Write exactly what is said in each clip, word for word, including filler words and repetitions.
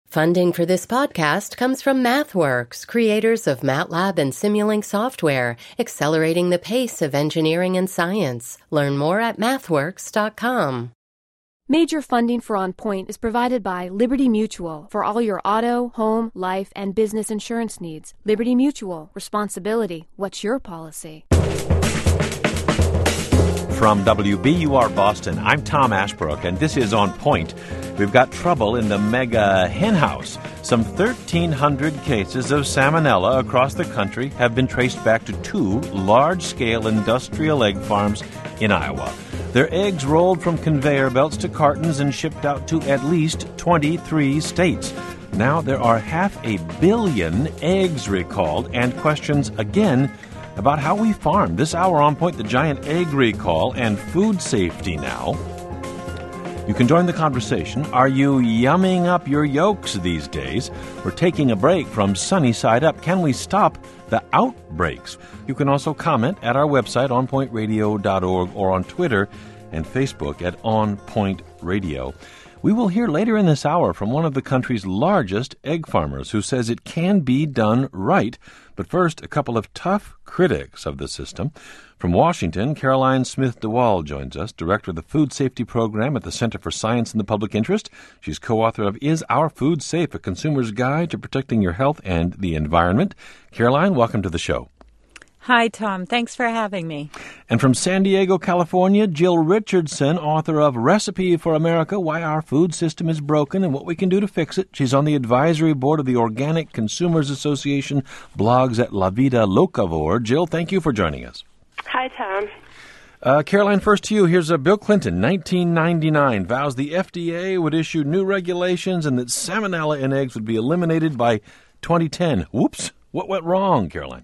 Funding for this podcast comes from MathWorks, creators of MATLAB and Simulink software, accelerating the pace of engineering and science. Learn more at mathworks dot com. Major funding for On Point is provided by Liberty Mutual for all your auto, home, life, and business insurance needs. Liberty Mutual. Responsibility. What's your policy? From W B U R Boston, I'm Tom Ashbrook, and this is On Point. We've got trouble in the mega hen house. Some thirteen hundred cases of salmonella across the country have been traced back to two large-scale industrial egg farms in Iowa. Their eggs rolled from conveyor belts to cartons and shipped out to at least twenty-three states. Now there are half a billion eggs recalled, and questions again about how we farm. This hour On Point, the giant egg recall and food safety now. You can join the conversation. Are you yumming up your yolks these days? We're taking a break from Sunny Side Up. Can we stop the outbreaks? You can also comment at our website, on point radio dot org, or on Twitter and Facebook at On Point Radio. We will hear later in this hour from one of the country's largest egg farmers who says it can be done right. But first, a couple of tough critics of the system. From Washington, Caroline Smith DeWall joins us, director of the Food Safety Program at the Center for Science and the Public Interest. She's co-author of Is Our Food Safe? A Consumer's Guide to Protecting Your Health and the Environment. Caroline, welcome to the show. Hi, Tom. Thanks for having me. And from San Diego, California, Jill Richardson, author of Recipe for America, Why Our Food System is Broken and What We Can Do to Fix It. She's on the advisory board of the Organic Consumers Association, blogs at La Vida Locavore. Jill, thank you for joining us. Hi, Tom. Uh, Caroline, first to you. Here's uh, Bill Clinton, nineteen ninety-nine, vows the F D A would issue new regulations and that salmonella in eggs would be eliminated by twenty ten. Whoops. What went wrong, Caroline?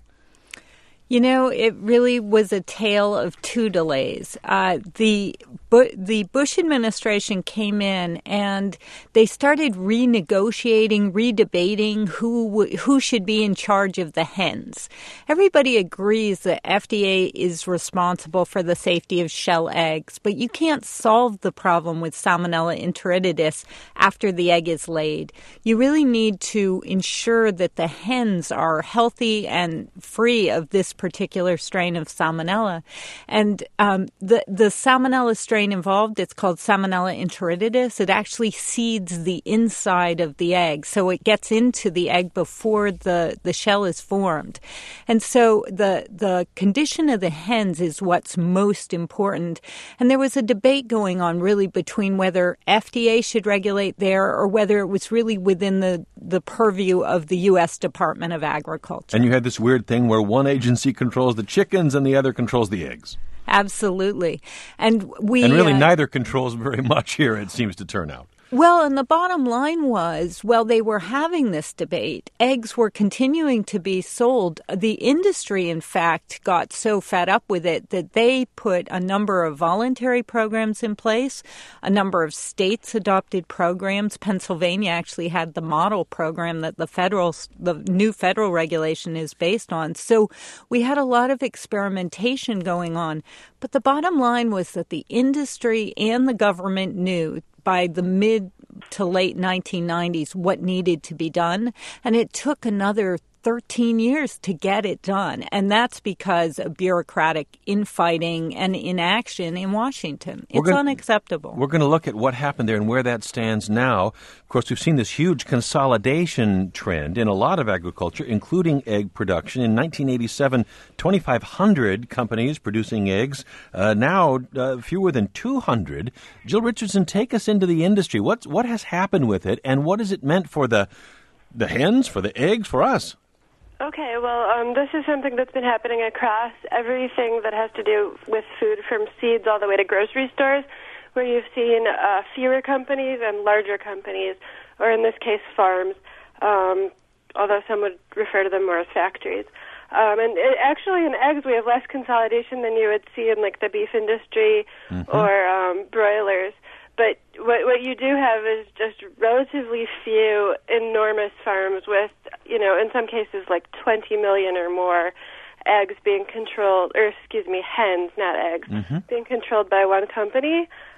You know, it really was a tale of two delays. Uh, the Bu- the Bush administration came in and they started renegotiating, redebating who w- who should be in charge of the hens. Everybody agrees that F D A is responsible for the safety of shell eggs, but you can't solve the problem with Salmonella enteritidis after the egg is laid. You really need to ensure that the hens are healthy and free of this particular strain of Salmonella. And um, the, the Salmonella strain involved, it's called Salmonella enteritidis. It actually seeds the inside of the egg, so it gets into the egg before the, the shell is formed. And so the, the condition of the hens is what's most important. And there was a debate going on really between whether F D A should regulate there or whether it was really within the, the purview of the U S Department of Agriculture. And you had this weird thing where one agency controls the chickens and the other controls the eggs. Absolutely. And we And really uh, neither controls very much here, it seems to turn out. Well, and the bottom line was, while they were having this debate, eggs were continuing to be sold. The industry, in fact, got so fed up with it that they put a number of voluntary programs in place. A number of states adopted programs. Pennsylvania actually had the model program that the federal, the new federal regulation is based on. So we had a lot of experimentation going on. But the bottom line was that the industry and the government knew by the mid to late nineteen nineties what needed to be done. And it took another thirteen years to get it done. And that's because of bureaucratic infighting and inaction in Washington. It's gonna, unacceptable. We're going to look at what happened there and where that stands now. Of course, we've seen this huge consolidation trend in a lot of agriculture, including egg production. In nineteen eighty-seven, twenty-five hundred companies producing eggs. Uh, now, uh, fewer than two hundred. Jill Richardson, take us into the industry. What's, what has happened with it, and what has it meant for the, the hens, for the eggs, for us? Okay, well, um, this is something that's been happening across everything that has to do with food, from seeds all the way to grocery stores, where you've seen uh, fewer companies and larger companies, or in this case, farms, um, although some would refer to them more as factories. Um, and it, actually, in eggs, we have less consolidation than you would see in, like, the beef industry mm-hmm. or um, broilers. But what what you do have is just relatively few enormous farms with, you know, in some cases like twenty million or more eggs being controlled, or excuse me, hens, not eggs, mm-hmm. being controlled by one company.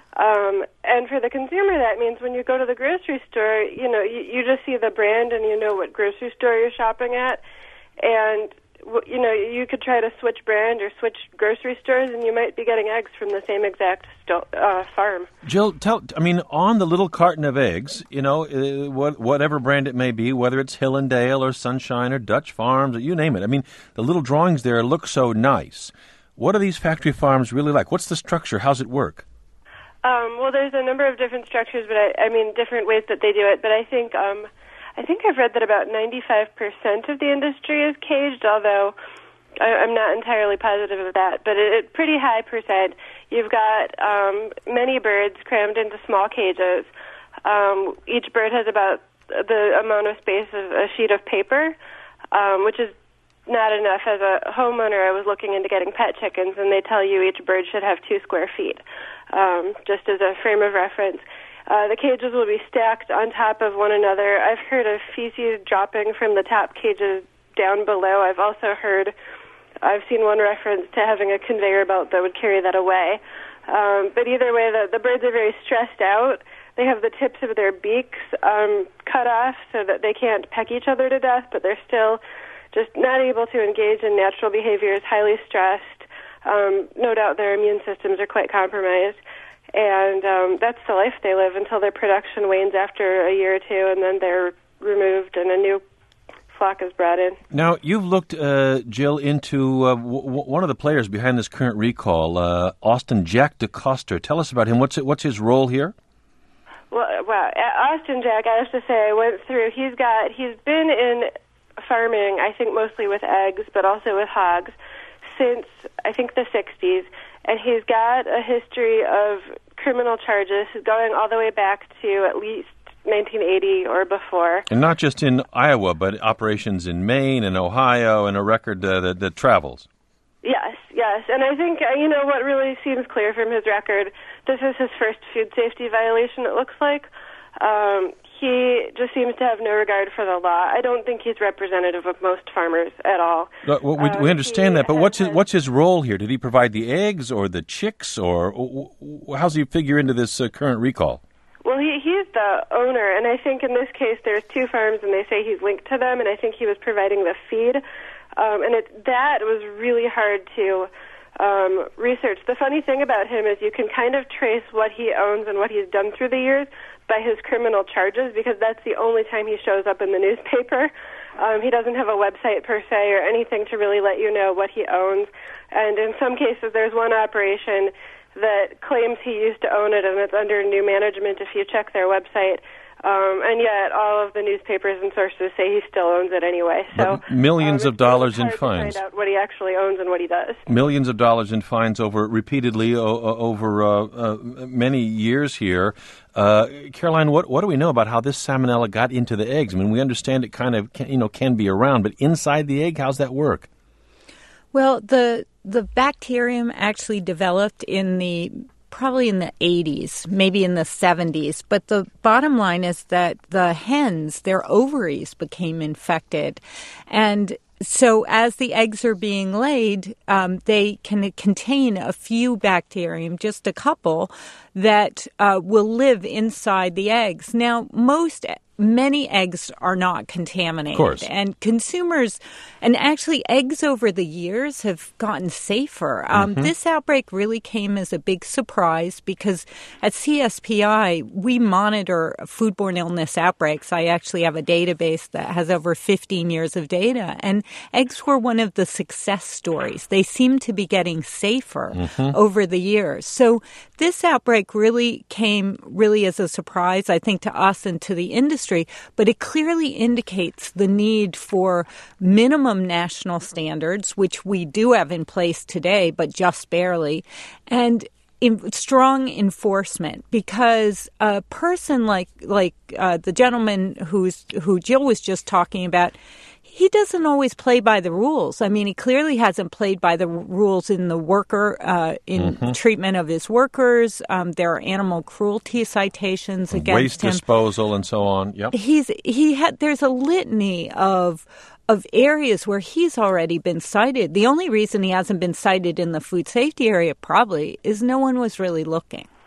Um, and for the consumer, that means when you go to the grocery store, you know, you, you just see the brand and you know what grocery store you're shopping at. And, you know, you could try to switch brand or switch grocery stores, and you might be getting eggs from the same exact sto- uh, farm. Jill, tell, I mean, on the little carton of eggs, you know, uh, what, whatever brand it may be, whether it's Hill and Dale or Sunshine or Dutch Farms or you name it. I mean, the little drawings there look so nice. What are these factory farms really like? What's the structure? How's it work? Um, well, there's a number of different structures, but I, I mean, different ways that they do it. But I think, um, I think I've read that about ninety-five percent of the industry is caged, although I, I'm not entirely positive of that. But it, it pretty high percent. You've got um, many birds crammed into small cages. Um, each bird has about the amount of space of a sheet of paper, um, which is not enough. As a homeowner, I was looking into getting pet chickens, and they tell you each bird should have two square feet. Um, just as a frame of reference. Uh, the cages will be stacked on top of one another. I've heard of feces dropping from the top cages down below. I've also heard, I've seen one reference to having a conveyor belt that would carry that away. Um, but either way, the, the birds are very stressed out. They have the tips of their beaks um, cut off so that they can't peck each other to death, but they're still just not able to engage in natural behaviors, highly stressed. Um, no doubt their immune systems are quite compromised, and um, that's the life they live until their production wanes after a year or two, and then they're removed and a new flock is brought in. Now, you've looked, uh, Jill, into uh, w- w- one of the players behind this current recall, uh, Austin Jack DeCoster. Tell us about him. What's it, what's his role here? Well, well, Austin Jack, I have to say, I went through, he's got, he's been in farming, I think mostly with eggs, but also with hogs, since, I think, the sixties, and he's got a history of criminal charges going all the way back to at least nineteen eighty or before. And not just in Iowa, but operations in Maine and Ohio, and a record uh, that, that travels. Yes, yes, and I think, uh, you know, what really seems clear from his record, this is his first food safety violation, it looks like. Um, he just seems to have no regard for the law. I don't think he's representative of most farmers at all. Uh, well, we, um, we understand that, but what's his, has, what's his role here? Did he provide the eggs or the chicks, or, or, or how's he figure into this uh, current recall? Well, he, he's the owner, and I think in this case there's two farms, and they say he's linked to them, and I think he was providing the feed. Um, and it, that was really hard to um, research. The funny thing about him is you can kind of trace what he owns and what he's done through the years by his criminal charges, because that's the only time he shows up in the newspaper. Um, he doesn't have a website per se or anything to really let you know what he owns. And in some cases, there's one operation that claims he used to own it, and it's under new management if you check their website. Um, and yet all of the newspapers and sources say he still owns it anyway. So but millions um, of dollars really in fines. To find out what he actually owns and what he does. Millions of dollars in fines over repeatedly o- over uh, uh, many years here. Uh, Caroline, what what do we know about how this salmonella got into the eggs? I mean, we understand it kind of can, you know can be around, but inside the egg, how's that work? Well, the the bacterium actually developed in the probably in the eighties, maybe in the seventies. But the bottom line is that the hens, their ovaries became infected. And so as the eggs are being laid, um, they can contain a few bacterium, just a couple, that uh, will live inside the eggs. Now, most Many eggs are not contaminated. Of course. And consumers, and actually eggs over the years have gotten safer. Um, mm-hmm. This outbreak really came as a big surprise because at C S P I, we monitor foodborne illness outbreaks. I actually have a database that has over fifteen years of data. And eggs were one of the success stories. They seem to be getting safer mm-hmm. over the years. So this outbreak really came really as a surprise, I think, to us and to the industry. But it clearly indicates the need for minimum national standards, which we do have in place today, but just barely, and in strong enforcement, because a person like like uh, the gentleman who's who Jill was just talking about, he doesn't always play by the rules. I mean, he clearly hasn't played by the rules in the worker, uh, in mm-hmm. treatment of his workers. Um, there are animal cruelty citations against Waste him. disposal and so on. Yep. He's he had. There's a litany of of areas where he's already been cited. The only reason he hasn't been cited in the food safety area probably is no one was really looking.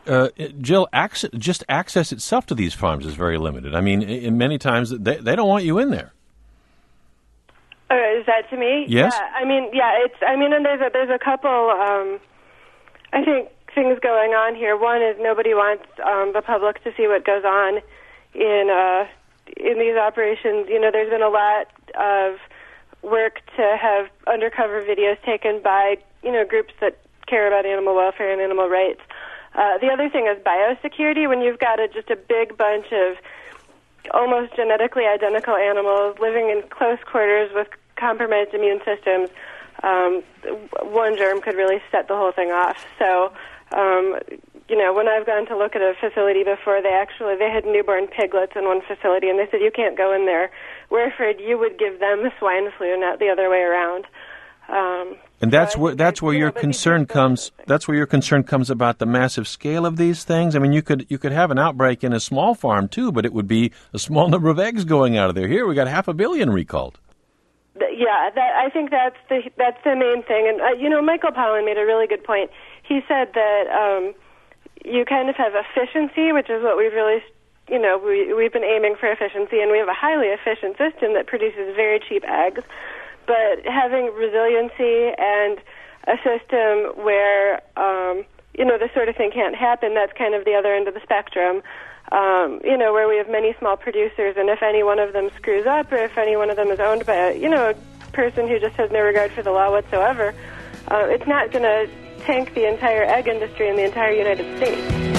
uh, Jill, access, just access itself to these farms is very limited. I mean, in many times they, they don't want you in there. Uh, is that to me? Yes. Yeah, I mean, yeah, it's. I mean, and there's a there's a couple. Um, I think things going on here. One is nobody wants um, the public to see what goes on in uh, in these operations. You know, there's been a lot of work to have undercover videos taken by you know groups that care about animal welfare and animal rights. Uh, the other thing is biosecurity. When you've got a, just a big bunch of almost genetically identical animals living in close quarters with compromised immune systems, um, one germ could really set the whole thing off. So, um, you know, when I've gone to look at a facility before, they actually, they had newborn piglets in one facility, and they said, you can't go in there. We're afraid you would give them swine flu, not the other way around. Um, and that's so where that's where your know, concern comes. That's where your concern comes about the massive scale of these things. I mean, you could you could have an outbreak in a small farm too, but it would be a small number of eggs going out of there. Here, we got half a billion recalled. Yeah, that, I think that's the that's the main thing. And uh, you know, Michael Pollan made a really good point. He said that um, you kind of have efficiency, which is what we've really, you know, we we've been aiming for efficiency, and we have a highly efficient system that produces very cheap eggs. But having resiliency and a system where, um, you know, this sort of thing can't happen, that's kind of the other end of the spectrum, um, you know, where we have many small producers, and if any one of them screws up, or if any one of them is owned by, a, you know, a person who just has no regard for the law whatsoever, uh, it's not going to tank the entire egg industry in the entire United States.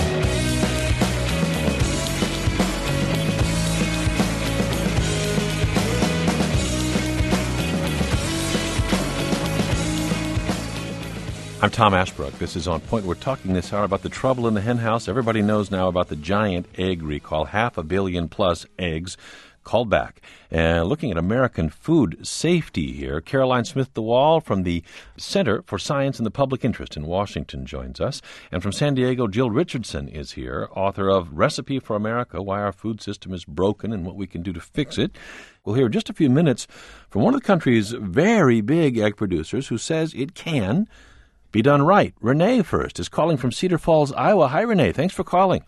I'm Tom Ashbrook. This is On Point. We're talking this hour about the trouble in the hen house. Everybody knows now about the giant egg recall, half a billion plus eggs called back. And looking at American food safety here, Caroline Smith-DeWall from the Center for Science and the Public Interest in Washington joins us. And from San Diego, Jill Richardson is here, author of Recipe for America, Why Our Food System is Broken and What We Can Do to Fix It. We'll hear in just a few minutes from one of the country's very big egg producers who says it can be done right. Renee first is calling from Cedar Falls, Iowa. Hi, Renee. Thanks for calling.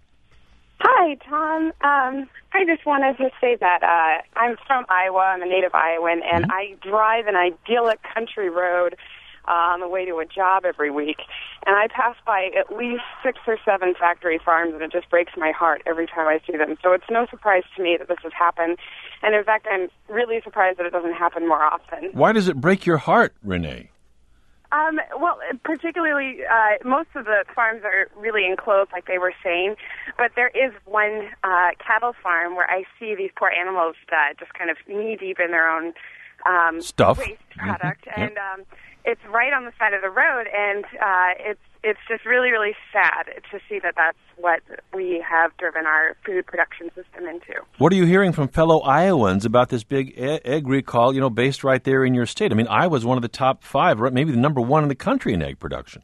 Hi, Tom. Um, I just wanted to say that uh, I'm from Iowa. I'm a native Iowan, and mm-hmm. I drive an idyllic country road uh, on the way to a job every week. And I pass by at least six or seven factory farms, and it just breaks my heart every time I see them. So it's no surprise to me that this has happened. And in fact, I'm really surprised that it doesn't happen more often. Why does it break your heart, Renee? Um, well, particularly, uh, most of the farms are really enclosed, like they were saying, but there is one uh, cattle farm where I see these poor animals uh, just kind of knee-deep in their own um, stuff, waste product, mm-hmm. and um, it's right on the side of the road, and uh, it's it's just really, really sad to see that that's what we have driven our food production system into. What are you hearing from fellow Iowans about this big e- egg recall, you know, based right there in your state? I mean, Iowa's one of the top five, right, maybe the number one in the country in egg production.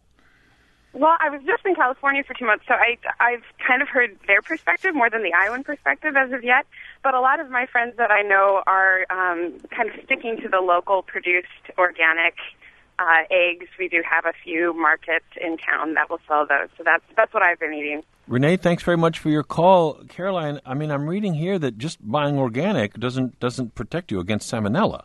Well, I was just in California for two months, so I, I've kind of heard their perspective more than the Iowan perspective as of yet. But a lot of my friends that I know are um, kind of sticking to the local produced organic Uh, eggs. We do have a few markets in town that will sell those. So that's that's what I've been eating. Renee, thanks very much for your call. Caroline, I mean, I'm reading here that just buying organic doesn't doesn't protect you against salmonella.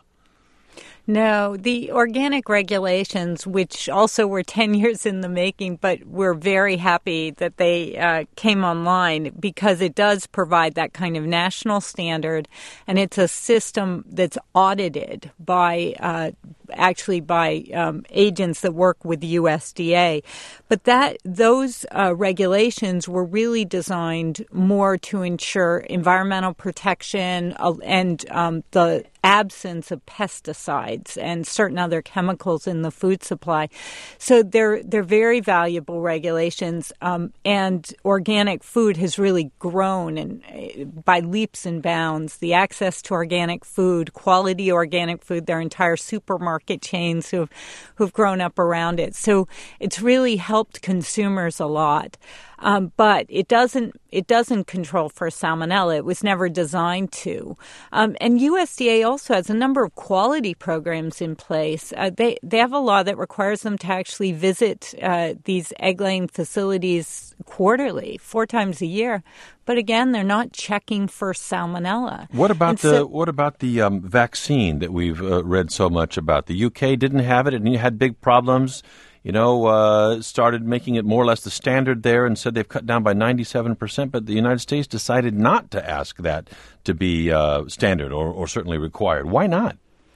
No, the organic regulations, which also were ten years in the making, but we're very happy that they uh, came online because it does provide that kind of national standard, and it's a system that's audited by uh, actually by um, agents that work with the U S D A. But that those uh, regulations were really designed more to ensure environmental protection uh, and um, the absence of pesticides and certain other chemicals in the food supply. So they're they're very valuable regulations, um, and organic food has really grown and uh, by leaps and bounds. The access to organic food, quality organic food, their entire supermarket chains who've who've grown up around it. So it's really helped consumers a lot. Um, but it doesn't it doesn't control for salmonella. It was never designed to. Um, and U S D A also has a number of quality programs in place. Uh, they they have a law that requires them to actually visit uh, these egg-laying facilities quarterly, four times a year. But again, they're not checking for salmonella. What about and the so, what about the um, vaccine that we've uh, read so much about? The U K didn't have it, and you had big problems. You know, uh, started making it more or less the standard there, and said they've cut down by ninety-seven percent. But the United States decided not to ask that to be uh, standard or, or certainly required. Why not?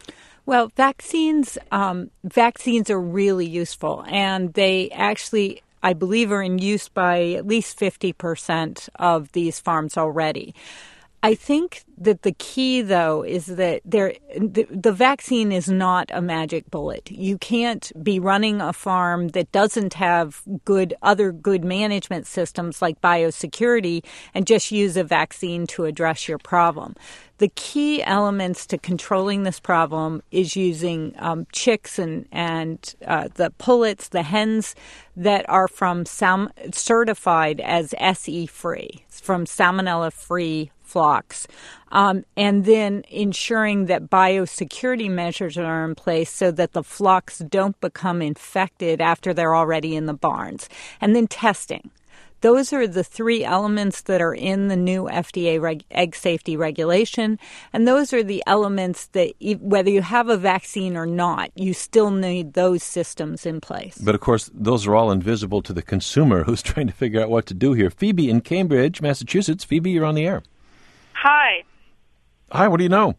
Well, vaccines um, vaccines are really useful, and they actually, I believe, are in use by at least fifty percent of these farms already. I think that the key, though, is that there the, the vaccine is not a magic bullet. You can't be running a farm that doesn't have good other good management systems like biosecurity and just use a vaccine to address your problem. The key elements to controlling this problem is using um, chicks and, and uh, the pullets, the hens that are from Sam- certified as S E-free, from salmonella-free flocks, um, and then ensuring that biosecurity measures are in place so that the flocks don't become infected after they're already in the barns, and then testing. Those are the three elements that are in the new F D A reg- egg safety regulation, and those are the elements that, e- whether you have a vaccine or not, you still need those systems in place. But, of course, those are all invisible to the consumer who's trying to figure out what to do here. Phoebe in Cambridge, Massachusetts. Phoebe, you're on the air. Hi. Hi, what do you know?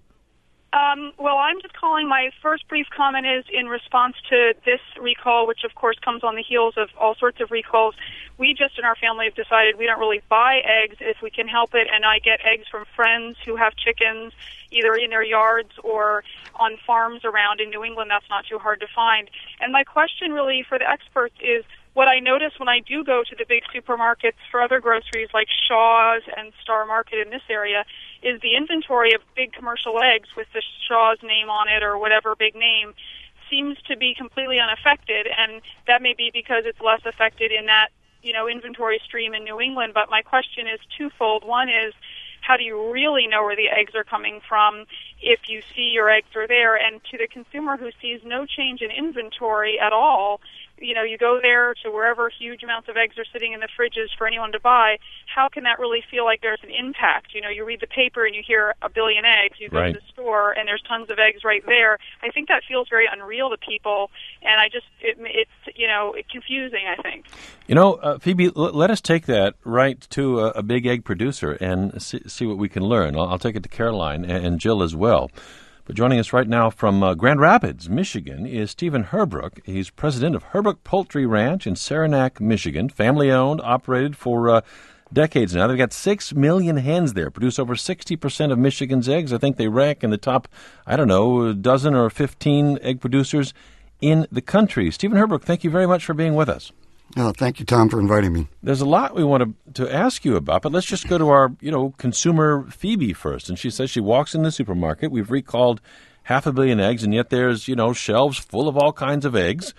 Um, well, I'm just calling. My first brief comment is in response to this recall, which, of course, comes on the heels of all sorts of recalls. We just in our family have decided we don't really buy eggs if we can help it, and I get eggs from friends who have chickens either in their yards or on farms around in New England. That's not too hard to find. And my question really for the experts is, what I notice when I do go to the big supermarkets for other groceries like Shaw's and Star Market in this area is the inventory of big commercial eggs with the Shaw's name on it or whatever big name seems to be completely unaffected, and that may be because it's less affected in that, you know, inventory stream in New England. But my question is twofold. One is, how do you really know where the eggs are coming from if you see your eggs are there? And to the consumer who sees no change in inventory at all, you know, you go there to wherever huge amounts of eggs are sitting in the fridges for anyone to buy, how can that really feel like there's an impact? You know, you read the paper and you hear a billion eggs. You go right. to the store and there's tons of eggs right there. I think that feels very unreal to people, and I just, it, it's, you know, confusing, I think. You know, uh, Phoebe, l- let us take that right to a, a big egg producer and see, see what we can learn. I'll, I'll take it to Caroline and, and Jill as well. But joining us right now from uh, Grand Rapids, Michigan, is Stephen Herbrook. He's president of Herbrook Poultry Ranch in Saranac, Michigan, family-owned, operated for uh, decades now. They've got six million hens there, produce over sixty percent of Michigan's eggs. I think they rank in the top, I don't know, a dozen or fifteen egg producers in the country. Stephen Herbrook, thank you very much for being with us. Oh, thank you, Tom, for inviting me. There's a lot we want to, to ask you about, but let's just go to our, you know, consumer Phoebe first. And she says she walks in the supermarket. We've recalled half a billion eggs, and yet there's, you know, shelves full of all kinds of eggs.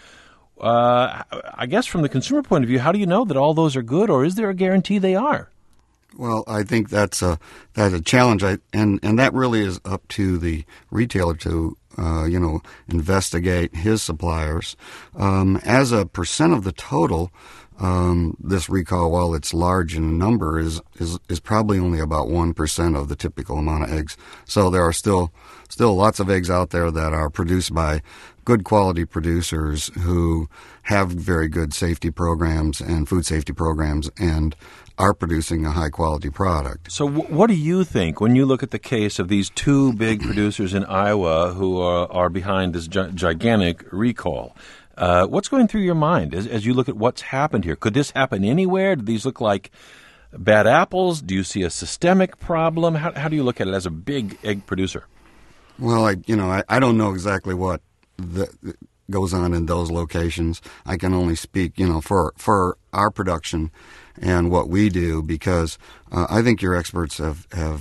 Uh, I guess from the consumer point of view, how do you know that all those are good, or is there a guarantee they are? Well, I think that's a that's a challenge, I, and and that really is up to the retailer to uh, you know investigate his suppliers. Um, as a percent of the total, um, this recall, while it's large in number, is is is probably only about one percent of the typical amount of eggs. So there are still still lots of eggs out there that are produced by good quality producers who have very good safety programs and food safety programs and are producing a high-quality product. So w- what do you think when you look at the case of these two big producers in Iowa who are, are behind this gi- gigantic recall? Uh, what's going through your mind as, as you look at what's happened here? Could this happen anywhere? Do these look like bad apples? Do you see a systemic problem? How, how do you look at it as a big egg producer? Well, I you know I, I don't know exactly what the, goes on in those locations. I can only speak, you know, for for our production and what we do, because uh, I think your experts have, have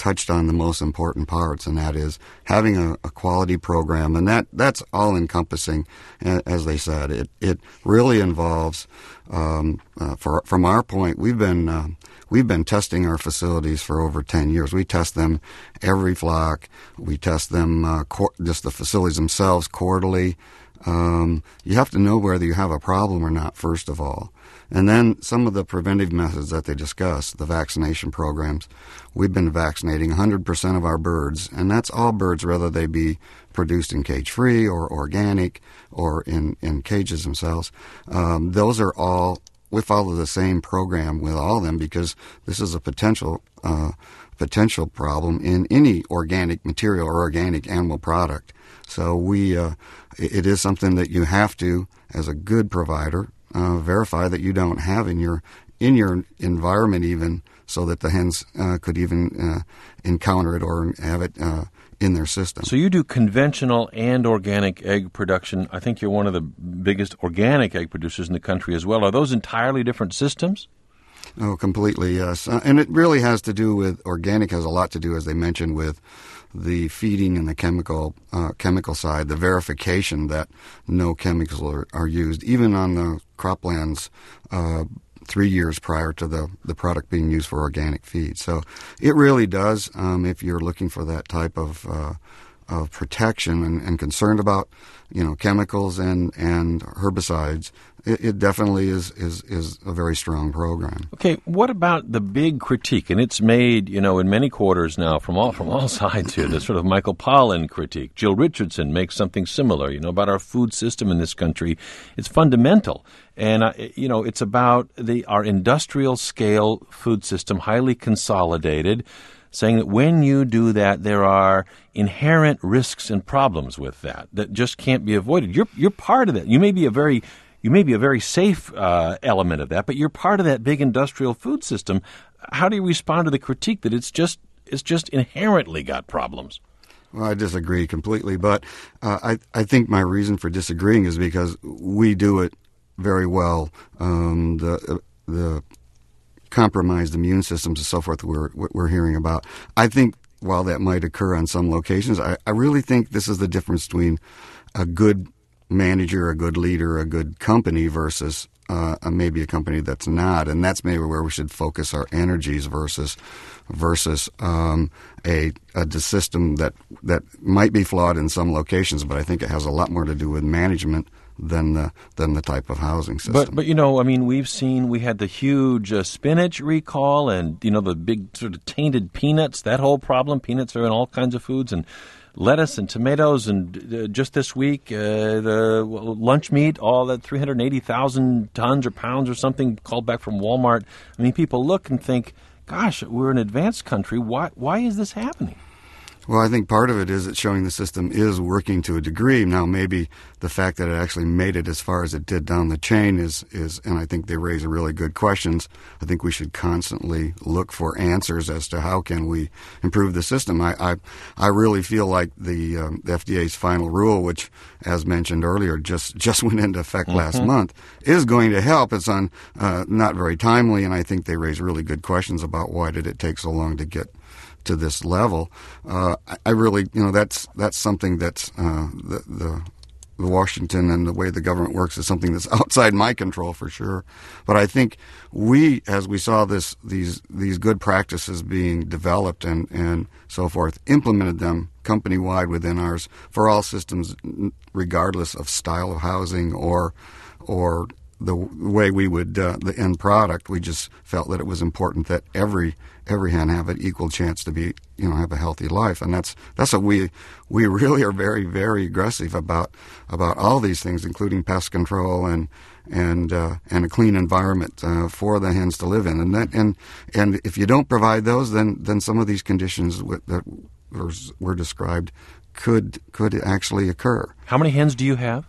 touched on the most important parts, and that is having a, a quality program, and that, that's all encompassing. As they said, it it really involves. Um, uh, for, from our point, we've been uh, we've been testing our facilities for over ten years. We test them every flock. We test them uh, qu- just the facilities themselves quarterly. Um, you have to know whether you have a problem or not, first of all. And then some of the preventive methods that they discuss, the vaccination programs. We've been vaccinating one hundred percent of our birds, and that's all birds, whether they be produced in cage-free or organic or in, in cages themselves. Um, those are all, we follow the same program with all of them because this is a potential uh, potential problem in any organic material or organic animal product. So we, uh, it is something that you have to, as a good provider, uh, verify that you don't have in your in your environment, even so that the hens uh, could even uh, encounter it or have it uh, in their system. So you do conventional and organic egg production. I think you're one of the biggest organic egg producers in the country as well. Are those entirely different systems? Oh, completely, yes. Uh, and it really has to do with, organic has a lot to do, as they mentioned, with the feeding and the chemical uh, chemical side, the verification that no chemicals are, are used, even on the croplands uh, three years prior to the, the product being used for organic feed. So it really does, um, if you're looking for that type of uh, of protection and, and concerned about, you know, chemicals and, and herbicides, it, it definitely is, is, is a very strong program. Okay, what about the big critique? And it's made, you know, in many quarters now from all from all sides here, the sort of Michael Pollan critique. Jill Richardson makes something similar, you know, about our food system in this country. It's fundamental. And, uh, you know, it's about the our industrial scale food system, highly consolidated, saying that when you do that, there are inherent risks and problems with that that just can't be avoided. You're you're part of that. You may be a very you may be a very safe uh, element of that, but you're part of that big industrial food system. How do you respond to the critique that it's just it's just inherently got problems? Well, I disagree completely, but uh, I I think my reason for disagreeing is because we do it very well. Um, the the compromised immune systems and so forth we're, we're hearing about. I think while that might occur on some locations, I, I really think this is the difference between a good manager, a good leader, a good company versus uh, a, maybe a company that's not. And that's maybe where we should focus our energies versus versus um, a, a system that, that might be flawed in some locations, but I think it has a lot more to do with management than the than the type of housing system. But but you know, I mean, we've seen we had the huge uh, spinach recall, and you know the big sort of tainted peanuts. That whole problem. Peanuts are in all kinds of foods, and lettuce and tomatoes, and uh, just this week uh, the well, lunch meat, all that three hundred eighty thousand tons or pounds or something called back from Walmart. I mean, people look and think, "Gosh, we're an advanced country. Why why is this happening?" Well, I think part of it is it's showing the system is working to a degree. Now, maybe the fact that it actually made it as far as it did down the chain is, is and I think they raise really good questions. I think we should constantly look for answers as to how can we improve the system. I I, I really feel like the, um, the F D A's final rule, which, as mentioned earlier, just, just went into effect mm-hmm. last month, is going to help. It's on uh, not very timely, and I think they raise really good questions about why did it take so long to get to this level. Uh, I really, you know, that's that's something that's uh, the, the the Washington and the way the government works is something that's outside my control for sure. But I think we, as we saw this these these good practices being developed and, and so forth, implemented them company wide within ours for all systems, regardless of style of housing or or the way we would uh, the end product. We just felt that it was important that every every hen have an equal chance to be, you know, have a healthy life, and that's that's what we we really are very very aggressive about about all these things, including pest control and and uh, and a clean environment uh, for the hens to live in, and that and and if you don't provide those, then then some of these conditions that were, were described could could actually occur. How many hens do you have?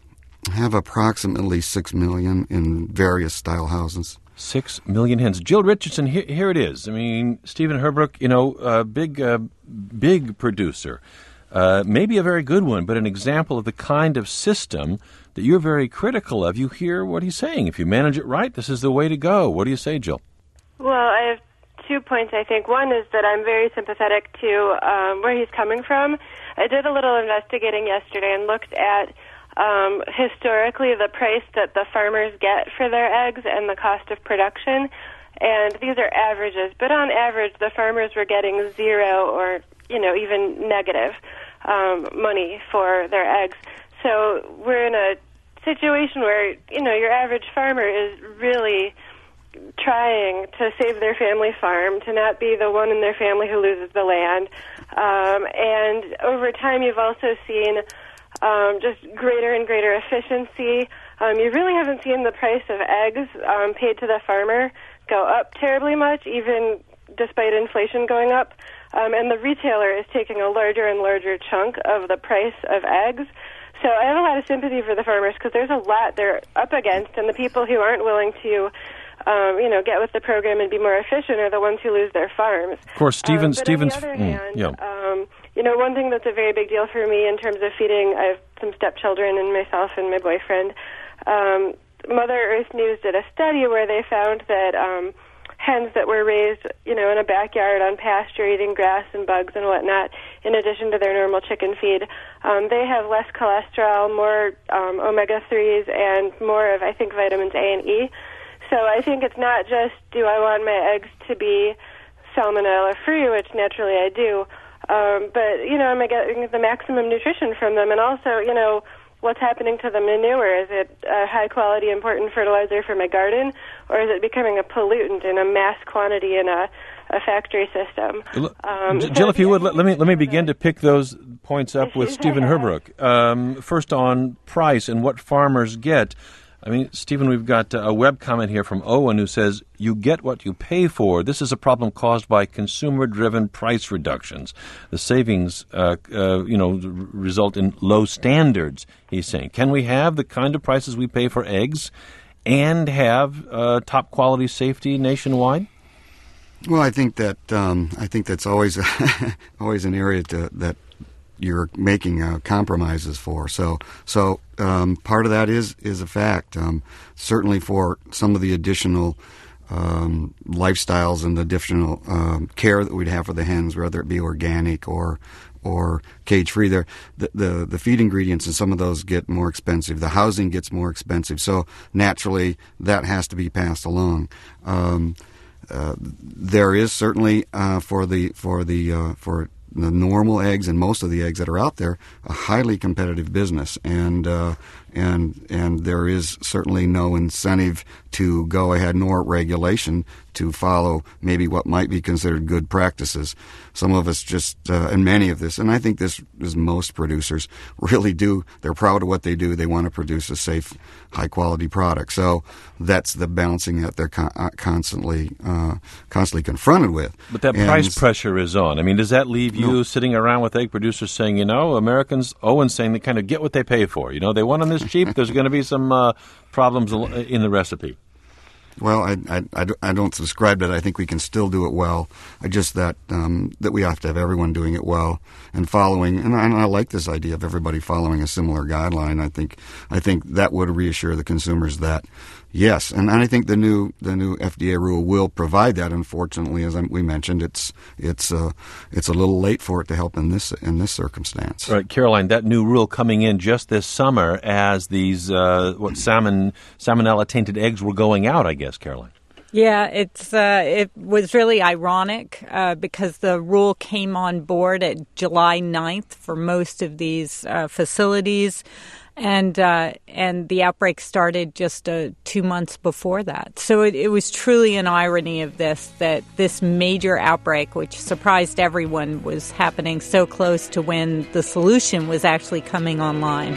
Have approximately six million in various style houses. Six million hens. Jill Richardson, here, here it is. I mean, Stephen Herbrook, you know, a big, uh, big producer, uh, maybe a very good one, but an example of the kind of system that you're very critical of. You hear what he's saying. If you manage it right, this is the way to go. What do you say, Jill? Well, I have two points, I think. One is that I'm very sympathetic to um, where he's coming from. I did a little investigating yesterday and looked at um, historically the price that the farmers get for their eggs and the cost of production. And these are averages, but on average, the farmers were getting zero or, you know, even negative um, money for their eggs. So we're in a situation where, you know, your average farmer is really trying to save their family farm, to not be the one in their family who loses the land. Um, and over time, you've also seen um, just greater and greater efficiency. Um, you really haven't seen the price of eggs um, paid to the farmer go up terribly much, even despite inflation going up. Um, and the retailer is taking a larger and larger chunk of the price of eggs. So I have a lot of sympathy for the farmers because there's a lot they're up against, and the people who aren't willing to, um, you know, get with the program and be more efficient are the ones who lose their farms. Of course, Stephen. Um, but Stephen's. on the other Mm, hand, yeah. um, you know, one thing that's a very big deal for me in terms of feeding, I have some stepchildren and myself and my boyfriend. Um, Mother Earth News did a study where they found that um, hens that were raised, you know, in a backyard on pasture, eating grass and bugs and whatnot, in addition to their normal chicken feed, um, they have less cholesterol, more um, omega threes, and more of, I think, vitamins A and E. So I think it's not just, do I want my eggs to be salmonella-free, which naturally I do, um, but, you know, am I getting the maximum nutrition from them? And also, you know, what's happening to the manure? Is it a high-quality, important fertilizer for my garden, or is it becoming a pollutant in a mass quantity in a, a factory system? Um, Jill, so if you would, let, let me let me begin to pick those points up with Stephen Herbrook. Um, first on price and what farmers get. I mean, Stephen, we've got a web comment here from Owen who says, you get what you pay for. This is a problem caused by consumer-driven price reductions. The savings, uh, uh, you know, r- result in low standards, he's saying. Can we have the kind of prices we pay for eggs and have uh, top-quality safety nationwide? Well, I think that um, I think that's always always an area to, that you're making uh, compromises for. So, so um, part of that is is a fact. Um, certainly, for some of the additional um, lifestyles and the additional um, care that we'd have for the hens, whether it be organic or or cage-free, there the, the the feed ingredients and some of those get more expensive. The housing gets more expensive. So naturally, that has to be passed along. Um, uh, there is certainly uh, for the for the uh, for the normal eggs and most of the eggs that are out there, a highly competitive business, and uh, and and there is certainly no incentive to go ahead nor regulation to follow maybe what might be considered good practices. Some of us just, uh, and many of this, and I think this is most producers, really do, they're proud of what they do. They want to produce a safe, high-quality product. So that's the balancing that they're con- constantly uh, constantly confronted with. But that and price pressure is on. I mean, does that leave you no. sitting around with egg producers saying, you know, Americans, Owen's saying they kind of get what they pay for. You know, they want them this cheap. There's going to be some uh, problems in the recipe. Well, I, I, I don't subscribe to that. I think we can still do it well. I just that um, that we have to have everyone doing it well and following. And I, and I like this idea of everybody following a similar guideline. I think I think that would reassure the consumers that yes, and, and I think the new the new F D A rule will provide that. Unfortunately, as we mentioned, it's it's uh, it's a little late for it to help in this in this circumstance. Right, Caroline. That new rule coming in just this summer as these uh, what salmon salmonella tainted eggs were going out. I guess, Caroline. Yeah, it's uh, it was really ironic uh, because the rule came on board at July ninth for most of these uh, facilities. And uh, and the outbreak started just uh, two months before that. So it, it was truly an irony of this, that this major outbreak, which surprised everyone, was happening so close to when the solution was actually coming online.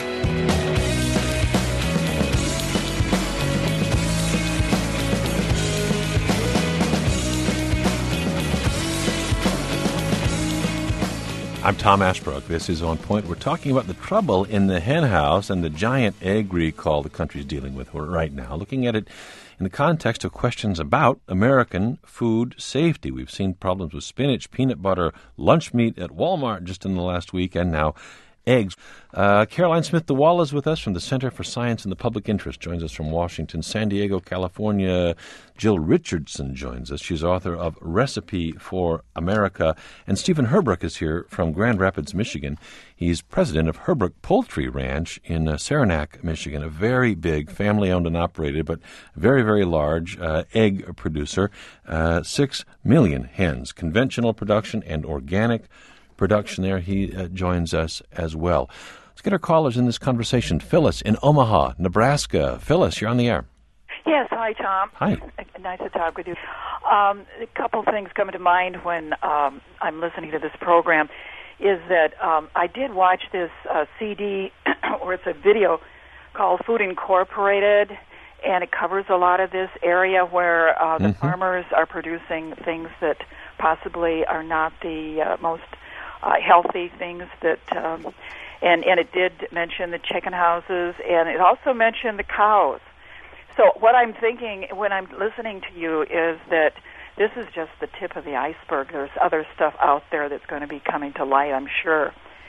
I'm Tom Ashbrook. This is On Point. We're talking about the trouble in the hen house and the giant egg recall the country's dealing with right now, looking at it in the context of questions about American food safety. We've seen problems with spinach, peanut butter, lunch meat at Walmart just in the last week, and now eggs. Uh, Caroline Smith-DeWall is with us from the Center for Science and the Public Interest, joins us from Washington. San Diego, California, Jill Richardson joins us. She's author of Recipe for America. And Stephen Herbrook is here from Grand Rapids, Michigan. He's president of Herbrook Poultry Ranch in uh, Saranac, Michigan, a very big, family-owned and operated, but very, very large uh, egg producer. Uh, six million hens, conventional production and organic production there. He uh, joins us as well. Let's get our callers in this conversation. Phyllis in Omaha, Nebraska. Phyllis, you're on the air. Yes, hi, Tom. Hi. Nice to talk with you. Um, a couple things come to mind when um, I'm listening to this program is that um, I did watch this uh, C D, or it's a video called Food Incorporated, and it covers a lot of this area where uh, the mm-hmm. farmers are producing things that possibly are not the uh, most uh, healthy things that... Um, And, and it did mention the chicken houses, and it also mentioned the cows. So what I'm thinking when I'm listening to you is that this is just the tip of the iceberg. There's other stuff out there that's going to be coming to light, I'm sure.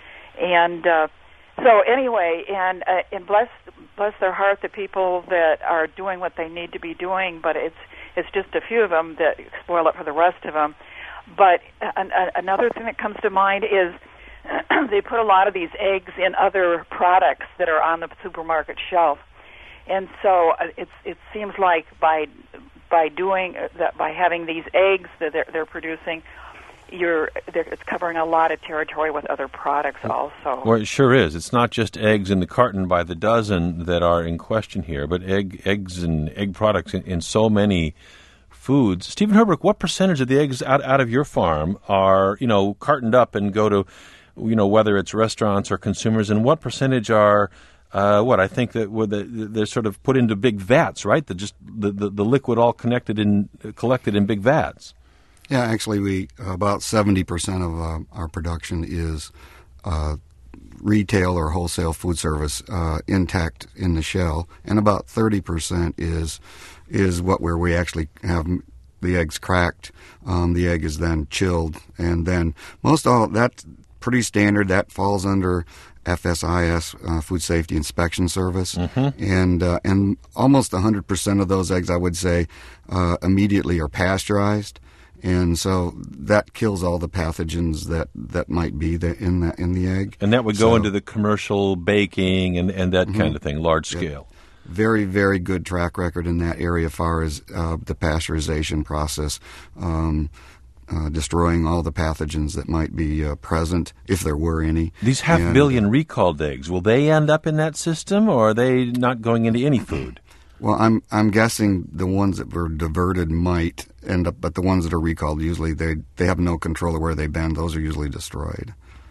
And uh, so anyway, and uh, and bless bless their heart, the people that are doing what they need to be doing, but it's it's just a few of them that spoil it for the rest of them. But an, an, another thing that comes to mind is they put a lot of these eggs in other products that are on the supermarket shelf, and so it's it seems like by by doing that, by having these eggs that they're, they're producing, you're it's covering a lot of territory with other products also. Well, it sure is. It's not just eggs in the carton by the dozen that are in question here, but egg eggs and egg products in, in so many foods. Stephen Herbrook, what percentage of the eggs out out of your farm are you know cartoned up and go to you know, whether it's restaurants or consumers, and what percentage are, uh, what, I think that they're sort of put into big vats, right? The just the, the, the liquid all connected in, collected in big vats. Yeah, actually, we about seventy percent of uh, our production is uh, retail or wholesale food service uh, intact in the shell, and about thirty percent is is what where we actually have the eggs cracked. Um, the egg is then chilled, and then most all that. Pretty standard. That falls under F S I S, uh, Food Safety Inspection Service, mm-hmm. and uh, and almost one hundred percent of those eggs, I would say, uh, immediately are pasteurized, and so that kills all the pathogens that, that might be the, in the in the egg. And that would go so, into the commercial baking and, and that mm-hmm. kind of thing, large yeah. scale. Very, very good track record in that area as far as uh, the pasteurization process. Um, Uh, destroying all the pathogens that might be uh, present, if there were any. These half and, billion recalled eggs, will they end up in that system, or are they not going into any food? Well, I'm I'm guessing the ones that were diverted might end up, but the ones that are recalled, usually they, they have no control of where they've been. Those are usually destroyed.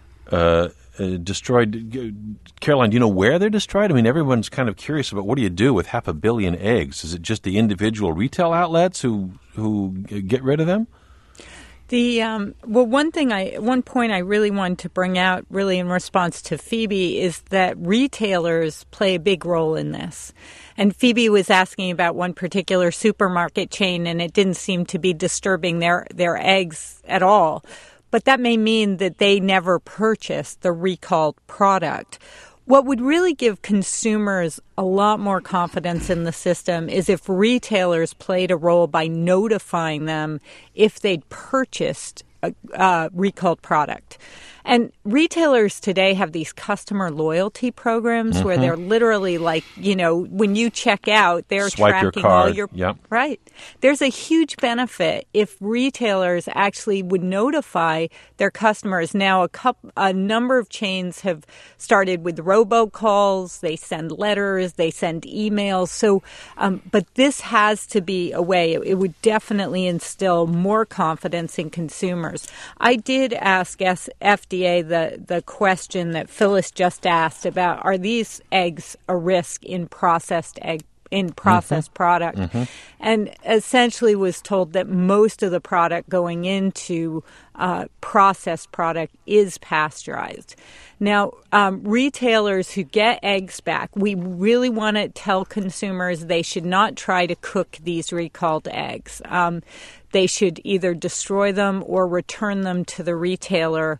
Uh, uh, destroyed. Caroline, do you know where they're destroyed? I mean, everyone's kind of curious about what do you do with half a billion eggs? Is it just the individual retail outlets who who get rid of them? The um, well, one thing I, one point I really wanted to bring out, really in response to Phoebe, is that retailers play a big role in this. And Phoebe was asking about one particular supermarket chain, and it didn't seem to be disturbing their their eggs at all. But that may mean that they never purchased the recalled product. What would really give consumers a lot more confidence in the system is if retailers played a role by notifying them if they'd purchased a uh, recalled product. And retailers today have these customer loyalty programs mm-hmm. where they're literally like, you know, when you check out, they're Swipe tracking your card. all your... Yep. Right. There's a huge benefit if retailers actually would notify their customers. Now, a, couple, a number of chains have started with robocalls. They send letters. They send emails. So, um, but this has to be a way. It, it would definitely instill more confidence in consumers. I did ask F D A the, the question that Phyllis just asked about, are these eggs a risk in processed egg in processed mm-hmm. product? Mm-hmm. And essentially was told that most of the product going into uh, processed product is pasteurized. Now, um, retailers who get eggs back, we really want to tell consumers they should not try to cook these recalled eggs. Um, they should either destroy them or return them to the retailer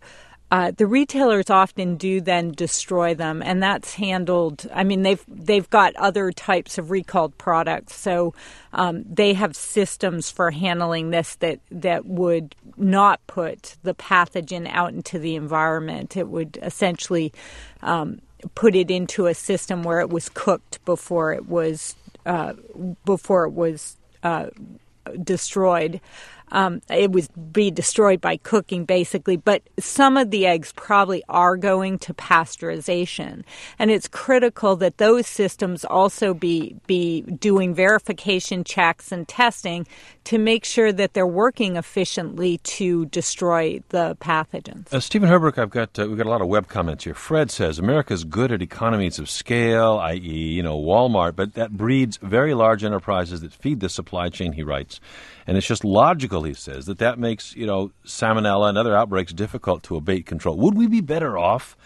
Uh, the retailers often do then destroy them, and that's handled. I mean, they've they've got other types of recalled products, so um, they have systems for handling this that that would not put the pathogen out into the environment. It would essentially um, put it into a system where it was cooked before it was uh, before it was uh, destroyed. Um, it would be destroyed by cooking, basically. But some of the eggs probably are going to pasteurization. And it's critical that those systems also be be doing verification checks and testing to make sure that they're working efficiently to destroy the pathogens. Uh, Stephen Herbrook, I've got uh, we've got a lot of web comments here. Fred says America's good at economies of scale, that is, you know, Walmart, but that breeds very large enterprises that feed the supply chain. He writes. And it's just logical, he says, that that makes, you know, salmonella and other outbreaks difficult to abate control. Would we be better off,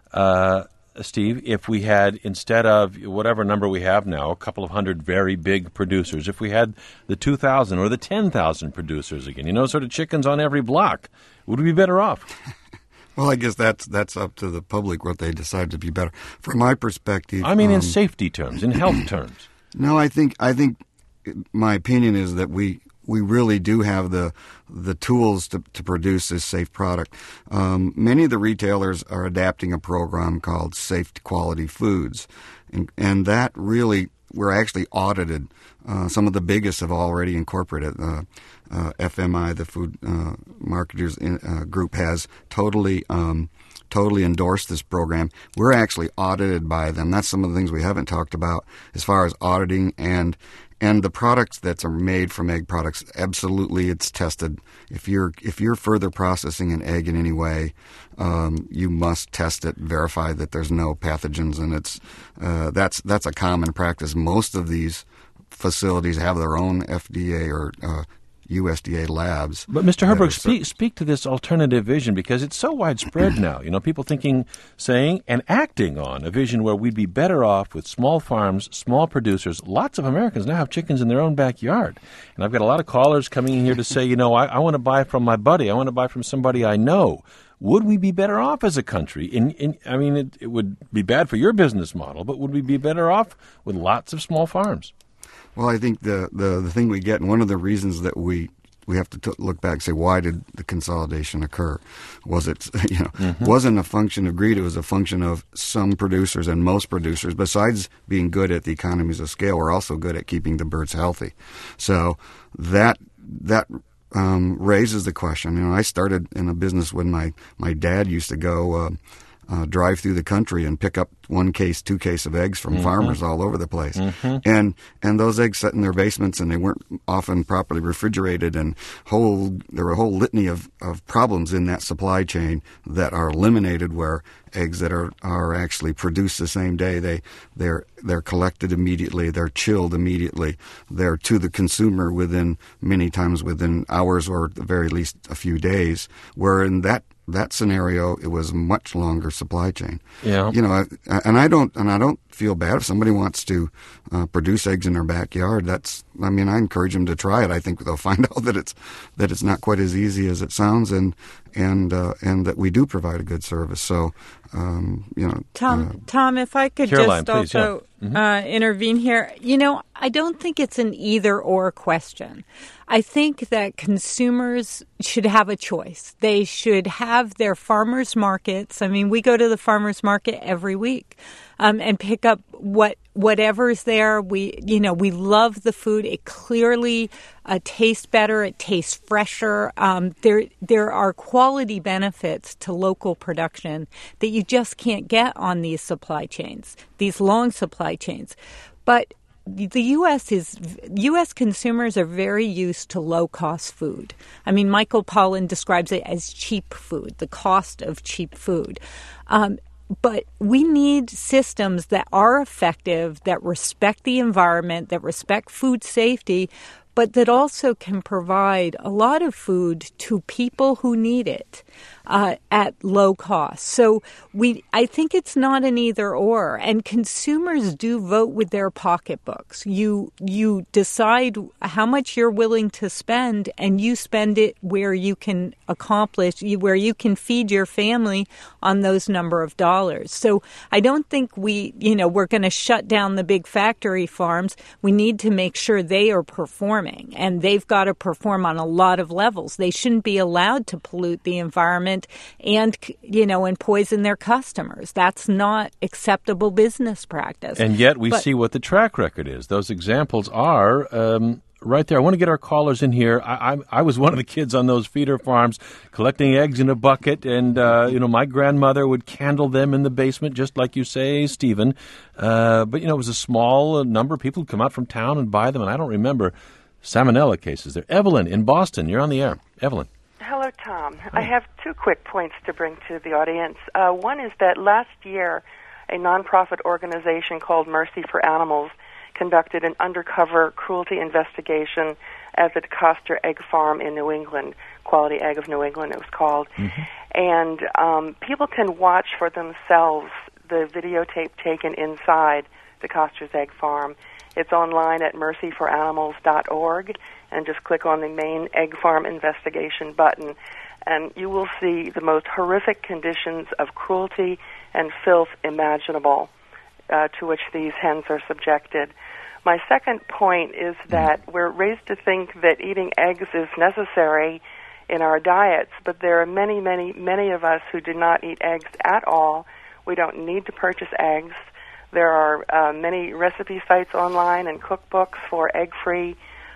uh, Steve, if we had, instead of whatever number we have now, a couple of hundred very big producers, if we had the two thousand or the ten thousand producers again, you know, sort of chickens on every block, would we be better off? Well, I guess that's that's up to the public what they decide to be better. From my perspective, I mean, um, in um, safety terms, in health terms. No, I think I think my opinion is that we. We really do have the the tools to, to produce this safe product. Um, many of the retailers are adapting a program called Safe Quality Foods, and, and that really we're actually audited. Uh, some of the biggest have already incorporated. Uh, uh, F M I, the Food uh, Marketers in, uh, Group, has totally. Um, totally endorsed this program. We're actually audited by them. That's some of the things we haven't talked about as far as auditing and and the products that are made from egg products. Absolutely, it's tested. If you're if you're further processing an egg in any way, um, you must test it, verify that there's no pathogens, and it's uh, that's that's a common practice. Most of these facilities have their own F D A or uh, U S D A labs. But Mister Herbrook, speak, speak to this alternative vision, because it's so widespread now. You know, people thinking, saying, and acting on a vision where we'd be better off with small farms, small producers. Lots of Americans now have chickens in their own backyard. And I've got a lot of callers coming in here to say, you know, I, I want to buy from my buddy. I want to buy from somebody I know. Would we be better off as a country? In, in, I mean, it, it would be bad for your business model, but would we be better off with lots of small farms? Well, I think the, the, the thing we get, and one of the reasons that we we have to t- look back and say, why did the consolidation occur? Was it, you know, mm-hmm. wasn't a function of greed. It was a function of some producers, and most producers, besides being good at the economies of scale, were also good at keeping the birds healthy. So that that um, raises the question. You know, I started in a business when my, my dad used to go uh, uh, drive through the country and pick up one case, two case of eggs from mm-hmm. farmers all over the place. Mm-hmm. And and those eggs sat in their basements, and they weren't often properly refrigerated, and whole there were a whole litany of, of problems in that supply chain that are eliminated where eggs that are, are actually produced the same day, they, they're, they're collected immediately, they're chilled immediately, they're to the consumer within, many times within hours or at the very least a few days, where in that that scenario, it was a much longer supply chain. Yeah. You know, and I don't, and I don't feel bad if somebody wants to uh, produce eggs in their backyard. That's, I mean, I encourage them to try it. I think they'll find out that it's that it's not quite as easy as it sounds, and and uh, and that we do provide a good service. So, um, you know, Tom, uh, Tom, if I could Caroline, just please, also yeah. mm-hmm. uh, intervene here, you know, I don't think it's an either or question. I think that consumers should have a choice. They should have their farmers markets. I mean, we go to the farmers market every week um, and pick up what whatever's there. We, you know, we love the food. It clearly uh, tastes better. It tastes fresher. Um, there, there are quality benefits to local production that you just can't get on these supply chains, these long supply chains. But the U S is U S consumers are very used to low-cost food. I mean, Michael Pollan describes it as cheap food, the cost of cheap food. Um, but we need systems that are effective, that respect the environment, that respect food safety, but that also can provide a lot of food to people who need it uh, at low cost. So we, I think it's not an either or, and consumers do vote with their pocketbooks. You you decide how much you're willing to spend, and you spend it where you can accomplish, where you can feed your family on those number of dollars. So I don't think we, you know, we're going to shut down the big factory farms. We need to make sure they are performing, and they've got to perform on a lot of levels. They shouldn't be allowed to pollute the environment and, you know, and poison their customers. That's not acceptable business practice. And yet we but, see what the track record is. Those examples are um, right there. I want to get our callers in here. I, I, I was one of the kids on those feeder farms collecting eggs in a bucket, and, uh, you know, my grandmother would candle them in the basement, just like you say, Stephen. Uh, but, you know, it was a small number of people who'd come out from town and buy them, and I don't remember salmonella cases there. Evelyn in Boston, you're on the air. Evelyn. Hello, Tom. Hi. I have two quick points to bring to the audience. Uh, one is that last year, a nonprofit organization called Mercy for Animals conducted an undercover cruelty investigation at the DeCoster Egg Farm in New England, Quality Egg of New England, it was called. Mm-hmm. And um, people can watch for themselves the videotape taken inside DeCoster's Egg Farm. It's online at mercy for animals dot org, and just click on the main egg farm investigation button, and you will see the most horrific conditions of cruelty and filth imaginable uh, to which these hens are subjected. My second point is that we're raised to think that eating eggs is necessary in our diets, but there are many, many, many of us who do not eat eggs at all. We don't need to purchase eggs. There are uh, many recipe sites online and cookbooks for egg-free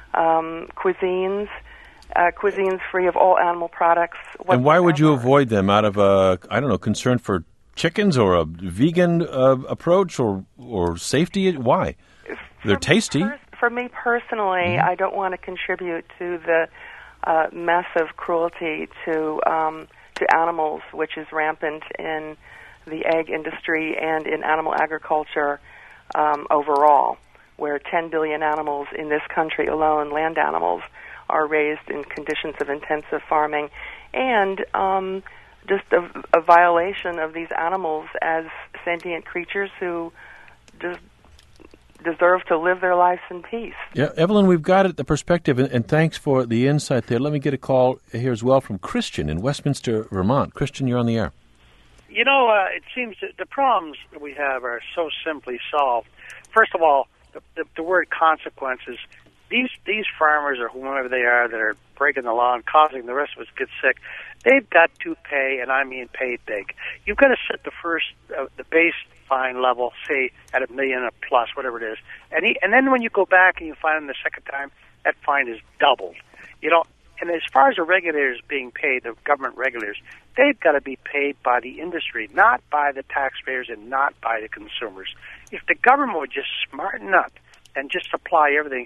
um, cuisines, uh, cuisines free of all animal products. Whatsoever. And why would you avoid them? Out of a, I don't know, concern for chickens or a vegan uh, approach or or safety? Why? They're tasty. Per- for me personally, mm-hmm. I don't want to contribute to the uh, massive cruelty to um, to animals, which is rampant in the egg industry and in animal agriculture um, overall, where ten billion animals in this country alone, land animals, are raised in conditions of intensive farming, and um, just a, a violation of these animals as sentient creatures who just deserve to live their lives in peace. Yeah, Evelyn, we've got it, the perspective, and, and thanks for the insight there. Let me get a call here as well from Christian in Westminster, Vermont. Christian, you're on the air. You know, uh, it seems that the problems that we have are so simply solved. First of all, the, the, the word consequences. These these farmers or whomever they are that are breaking the law and causing the rest of us to get sick, they've got to pay, and I mean pay big. You've got to set the first, uh, the base fine level, say at a million or plus, whatever it is, and he, and then when you go back and you find them the second time, that fine is doubled. You know. And as far as the regulators being paid, the government regulators, they've got to be paid by the industry, not by the taxpayers and not by the consumers. If the government would just smarten up and just apply everything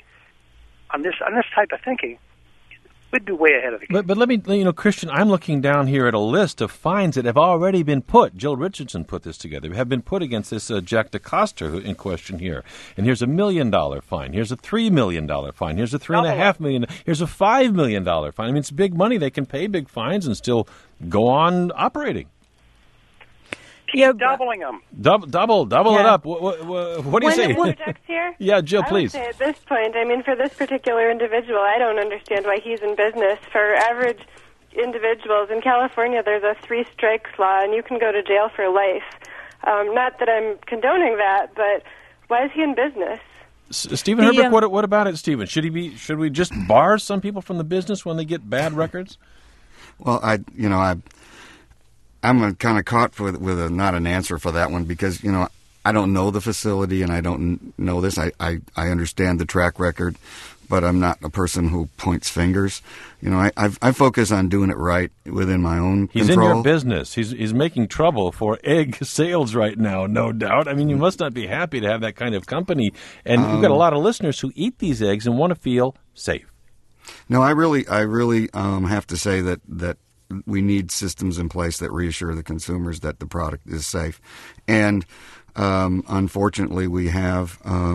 on this on this type of thinking, we'd be way ahead of the game. But, but let me, you know, Christian, I'm looking down here at a list of fines that have already been put. Jill Richardson put this together. Have been put against this uh, Jack DeCoster in question here. And here's a million dollar fine. Here's a three million dollar fine. Here's a three and a half million. Here's a five million dollar fine. I mean, it's big money. They can pay big fines and still go on operating. Keep yeah, doubling them. Double, double, double yeah. it up. What, what, what do you say? Here? Yeah, Jill, I please. Would say at this point, I mean, for this particular individual, I don't understand why he's in business. For average individuals in California, there's a three strikes law, and you can go to jail for life. Um, not that I'm condoning that, but why is he in business? S- Stephen the, Herbert, um, what, what about it, Stephen? Should he be? Should we just bar some people from the business when they get bad records? Well, I, you know, I. I'm kind of caught with with a, not an answer for that one because, you know, I don't know the facility and I don't know this. I, I, I understand the track record, but I'm not a person who points fingers. You know, I I've, I focus on doing it right within my own He's control. in your business. He's he's making trouble for egg sales right now, no doubt. I mean, you must not be happy to have that kind of company. And um, you've got a lot of listeners who eat these eggs and want to feel safe. No, I really I really um, have to say that that. We need systems in place that reassure the consumers that the product is safe. And um, unfortunately, we have um,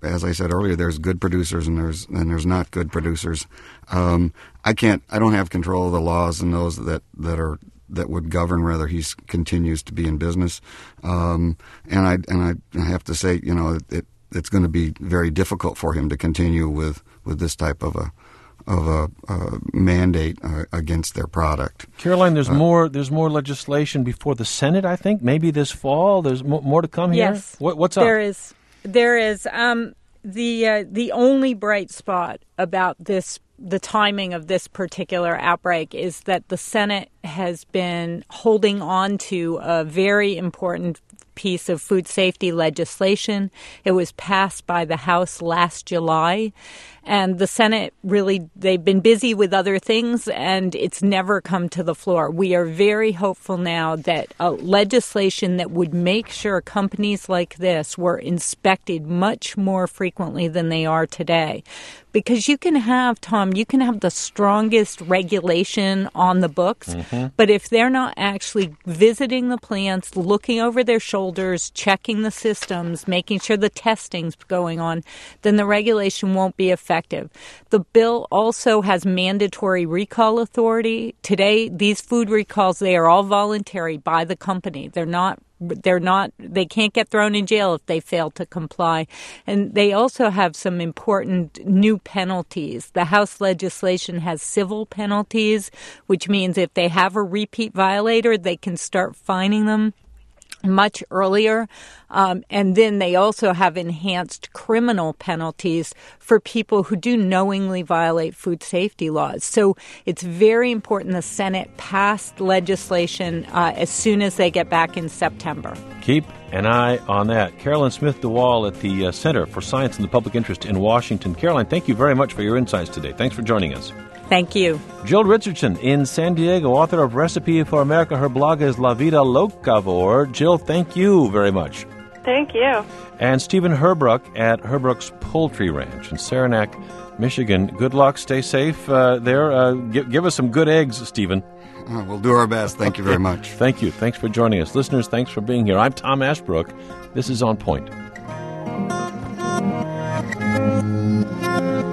as I said earlier, there's good producers and there's and there's not good producers. Um, I can't. I don't have control of the laws and those that, that are that would govern whether he continues to be in business. Um, and I and I, I have to say, you know, it, it's going to be very difficult for him to continue with, with this type of a of a, a mandate uh, against their product. Caroline, there's uh, more. There's more legislation before the Senate. I think maybe this fall. There's mo- more to come here. Yes, what, what's up? There is. There is. Um, the uh, the only bright spot about this, the timing of this particular outbreak, is that the Senate has been holding on to a very important piece of food safety legislation. It was passed by the House last July, and the Senate really, they've been busy with other things, and it's never come to the floor. We are very hopeful now that uh, legislation that would make sure companies like this were inspected much more frequently than they are today. Because you can have, Tom, you can have the strongest regulation on the books, mm-hmm. but if they're not actually visiting the plants, looking over their shoulders, checking the systems, making sure the testing's going on, then the regulation won't be effective. The bill also has mandatory recall authority. Today, these food recalls, they are all voluntary by the company. They're not They're not, they can't get thrown in jail if they fail to comply. And they also have some important new penalties. The House legislation has civil penalties, which means if they have a repeat violator, they can start fining them much earlier. Um, and then they also have enhanced criminal penalties for people who do knowingly violate food safety laws. So it's very important the Senate pass legislation uh, as soon as they get back in September. Keep an eye on that. Carolyn Smith-DeWall at the uh, Center for Science and the Public Interest in Washington. Caroline, thank you very much for your insights today. Thanks for joining us. Thank you. Jill Richardson in San Diego, author of Recipe for America. Her blog is La Vida Locavor. Jill, thank you very much. Thank you. And Stephen Herbrook at Herbrook's Poultry Ranch in Saranac, Michigan. Good luck. Stay safe uh, there. Uh, give, give us some good eggs, Stephen. Uh, we'll do our best. Thank you very much. Thank you. Thanks for joining us. Listeners, thanks for being here. I'm Tom Ashbrook. This is On Point.